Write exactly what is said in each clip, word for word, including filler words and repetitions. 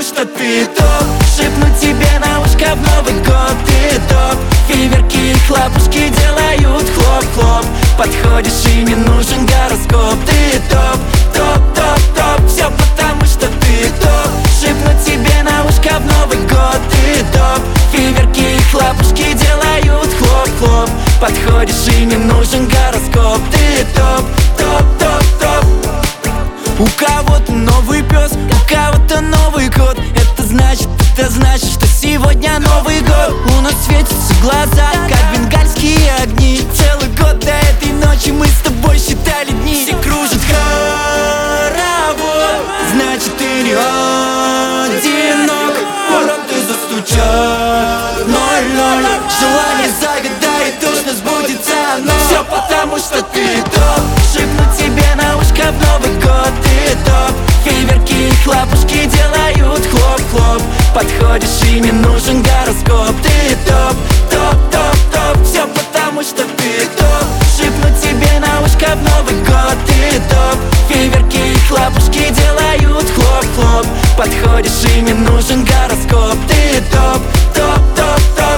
что ты топ. Шепну тебе на ушко в Новый год, ты топ. Фейерверки и хлопушки делают хлоп-хлоп. Подходишь и не нужен гороскоп, ты топ, топ, топ, топ. Все потому что ты топ. Шепну тебе на ушко в Новый год, ты топ. Фейерверки и хлопушки делают хлоп-хлоп. Подходишь и не нужен гороскоп, ты топ, топ, топ, топ. У кого-то новый пес, у кого-то Новый год. Это значит, это значит, что сегодня Новый год. У нас светятся глаза, как бенгальские огни. Целый год до этой ночи мы с тобой считали дни. Все кружат хоровод, значит ты не одинок. Ворот ты застучат, ноль-ноль. Желание загадай, точно сбудется оно. Все потому что ты топ. Шепну тебе на ушко в Новый год, ты топ. Фейерверки и хлопушки делают хлоп-хлоп. Подходишь и не нужен гороскоп, ты топ, топ, топ, топ. Все потому что ты топ. Шепну тебе на ушко в Новый год, ты топ. Фейерверки и хлопушки делают хлоп-хлоп. Подходишь и не нужен гороскоп, ты топ, топ, топ, топ.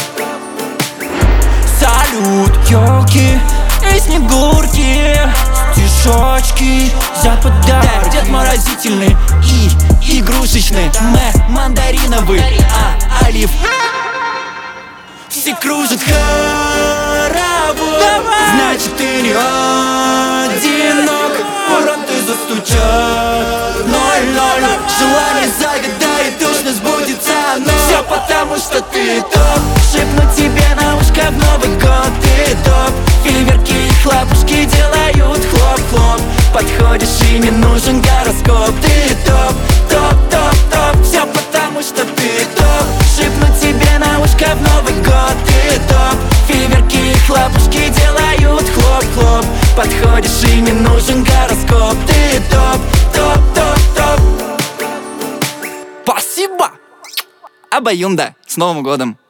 Салют, ёлки и снегурки, стишочки за подарок. Дед морозительный и игрушечный, мэ мандариновый, а олив. Все кружат хоровод, значит ты не одинок. Ворот ты застучат, ноль-ноль. Желание загадай, точно сбудется оно. Все потому что ты топ. Шепну тебе на ушко в Новый год, ты топ. Фейерверки и хлопушки делают хлоп-хлоп. Подходишь и не нужен гороскоп, ты топ, топ, топ, топ. Все потому что ты топ. Шепну тебе на ушко в Новый год, ты топ. Фейерверки и хлопушки делают хлоп-хлоп. Подходишь и не нужен гороскоп, ты топ, топ, топ, топ. Спасибо! Обоюнда! С Новым годом!